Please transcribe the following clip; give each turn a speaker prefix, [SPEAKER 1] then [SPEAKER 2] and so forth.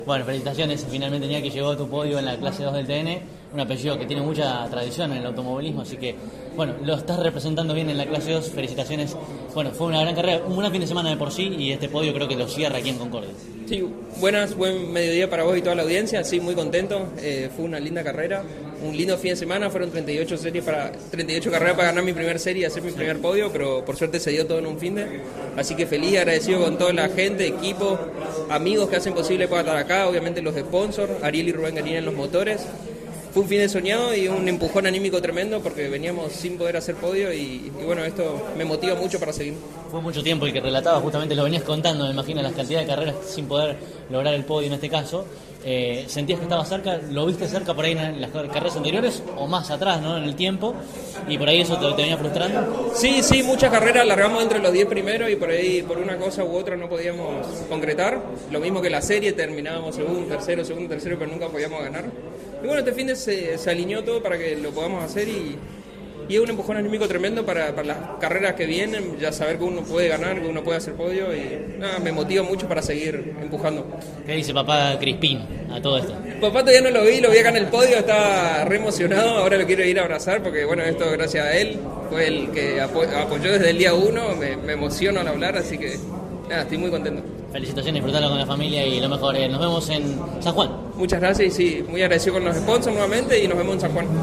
[SPEAKER 1] Bueno, felicitaciones, finalmente tenía que llegó a tu podio en la clase 2 del TN, un apellido que tiene mucha tradición en el automovilismo, así que, bueno, lo estás representando bien en la clase 2, felicitaciones. Bueno, fue una gran carrera, un buen fin de semana de por sí y este podio creo que lo cierra aquí en Concordia.
[SPEAKER 2] Sí, buen mediodía para vos y toda la audiencia, sí, muy contento, fue una linda carrera, un lindo fin de semana, fueron 38 carreras para ganar mi primer serie y hacer mi primer podio, pero por suerte se dio todo en un fin de, así que feliz, agradecido con toda la gente, equipo, amigos que hacen posible para estar acá, obviamente los sponsors, Ariel y Rubén Garina en los motores. Fue un fin de soñado y un empujón anímico tremendo porque veníamos sin poder hacer podio y bueno, esto me motiva mucho para seguir.
[SPEAKER 1] Fue mucho tiempo el que relataba, justamente lo venías contando, me imagino, las cantidades de carreras sin poder lograr el podio en este caso. ¿Sentías que estaba cerca? ¿Lo viste cerca por ahí en las carreras anteriores o más atrás, ¿no? En el tiempo? ¿Y por ahí eso te venía frustrando?
[SPEAKER 2] Sí, muchas carreras largamos entre los 10 primeros y por ahí por una cosa u otra no podíamos concretar. Lo mismo que la serie, terminábamos segundo, tercero, pero nunca podíamos ganar. Y bueno, este fin de se alineó todo para que lo podamos hacer y es un empujón anímico tremendo para las carreras que vienen, ya saber que uno puede ganar, que uno puede hacer podio y nada, me motiva mucho para seguir empujando.
[SPEAKER 1] ¿Qué dice papá Crispín a todo esto?
[SPEAKER 2] Papá todavía no lo vi acá en el podio, estaba re emocionado, ahora lo quiero ir a abrazar porque bueno, esto gracias a él, fue el que apoyó desde el día 1, me emociono al hablar, así que nada, estoy muy contento.
[SPEAKER 1] Felicitaciones, disfrutarlo con la familia y lo mejor, nos vemos en San Juan.
[SPEAKER 2] Muchas gracias y sí, muy agradecido con los sponsors nuevamente y nos vemos en San Juan.